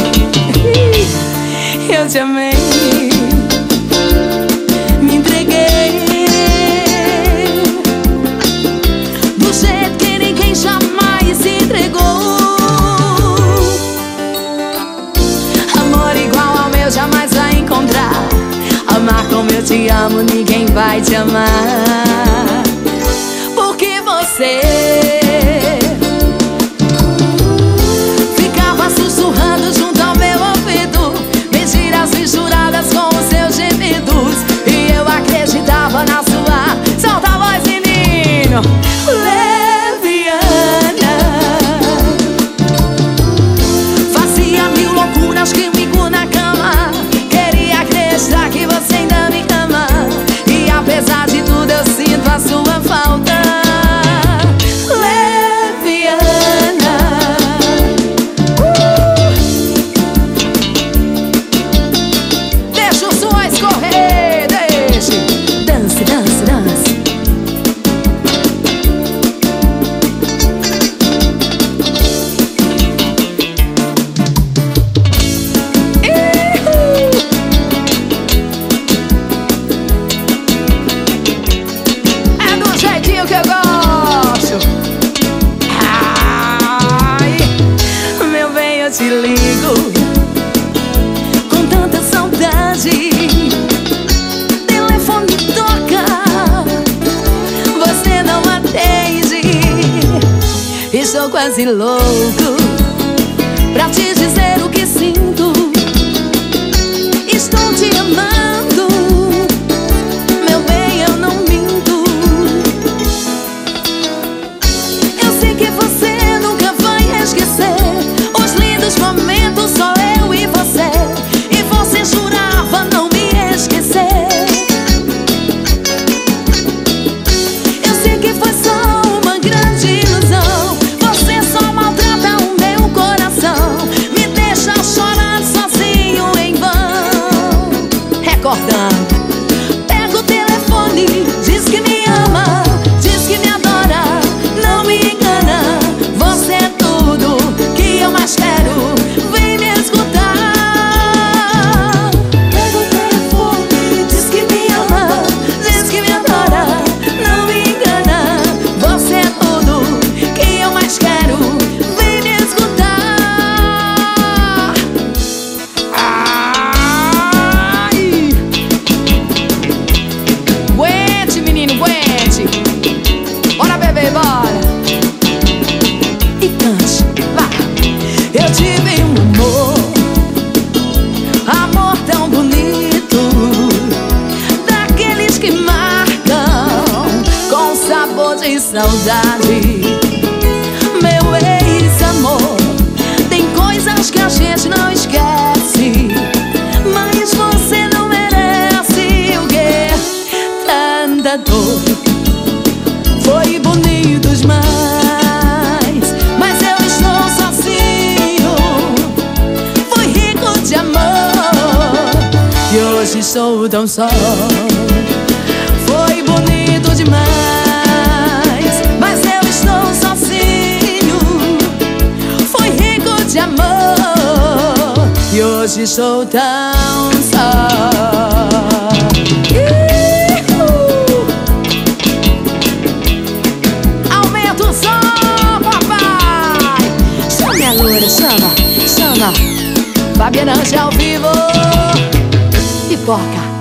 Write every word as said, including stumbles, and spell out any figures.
Eu te amei, me entreguei do jeito que ninguém jamais se entregou. Amor igual ao meu jamais vai encontrar. Amar como eu te amo, ninguém vai te amar. Porque você ficava sussurrando junto ao meu ouvido mentiras misturadas com os seus gemidos, e eu acreditava na sua solta a voz, menino. Leviana, fazia mil loucuras comigo na cama. Queria acreditar que você ainda me ama, e apesar de tudo eu sinto a sua falta. Leviana, uh! Deixa o som escorrer, deixe. Dance, dance, dance. Que eu gosto. Ai, meu bem, eu te ligo com tanta saudade. Telefone toca, você não atende. Estou quase louco pra te dizer o que sinto. Estou te amando, meu bem, eu não minto. Que você nunca vai esquecer os lindos momentos, só eu e você. E você jurava não me esquecer. Eu sei que foi só uma grande ilusão. Você só maltrata o meu coração, me deixa chorando sozinho em vão. Recordando, pega o telefone, diz que me ama, diz que me adora, não me engana. Você é tudo que eu mais quero, vem me escutar. Pega o telefone, diz que me ama, diz que me adora, não me engana. Você é tudo que eu mais quero, vem me escutar. Ai, aguente, menino, aguente. Bora, bebê, bora. E cante, vá. Eu tive um amor, amor tão bonito, daqueles que marcam com sabor de saudade. Meu ex-amor, tem coisas que a gente não esquece, mas você não merece o quê? Tanta dor. Foi bonito demais, mas eu estou sozinho. Fui rico de amor e hoje estou tão só. Foi bonito demais, mas eu estou sozinho. Fui rico de amor e hoje estou tão só. Chama, chama, Fabiana ao vivo. Pipoca.